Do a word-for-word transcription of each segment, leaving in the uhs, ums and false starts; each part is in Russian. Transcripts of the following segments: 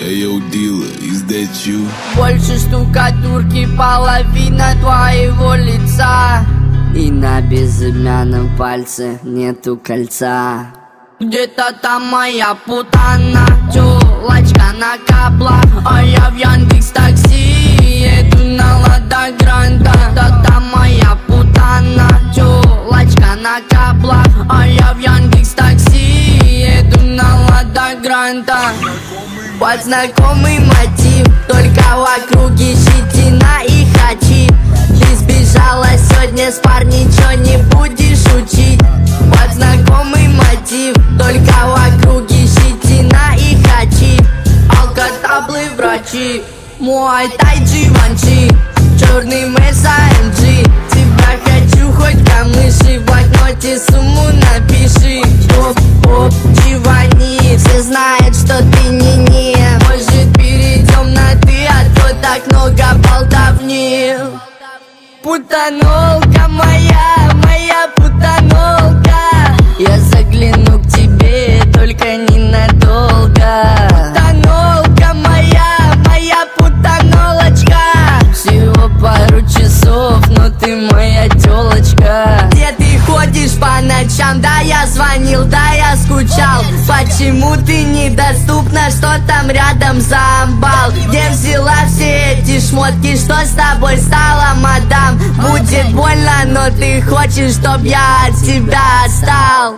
Hey yo, dealer, is that you? Больше штукатурки, половина твоего лица, и на безымянном пальце нету кольца. Где-то там моя путана, тёлочка на каблах, а я в Яндекс такси еду на Лада Гранта. Да там моя путана, тёлочка на каблах, а я в Яндекс такси еду на Лада Гранта. Под знакомый мотив, только в округе щетина и хачи. Ты сбежала сегодня с парнем, чё не будешь учить? Под знакомый мотив, только в округе щетина и хачи. Алкотаблы врачи, мой тайджи ванчи, черный Мерс а эм джи. Тебя хочу хоть камыши, в блокноте сумму напиши. Оп-оп, Чивани, все знают, что ты не-не. Может перейдем на ты, а то так много болтовни. Путанолка моя, моя путанолка, я загляну к тебе, только ненадолго. Путанолка моя, моя путанолочка, всего пару часов, но ты моя тёлочка. Где ты ходишь по ночам? Да я звонил, да я скучал. Почему ты недоступна? Что там рядом за амбал? Где взяла все эти шмотки? Что с тобой стало, мадам? Будет больно, но ты хочешь, чтоб я от тебя отстал.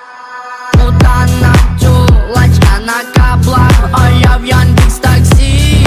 Путана, тёлочка на каблах, а я в Яндекс такси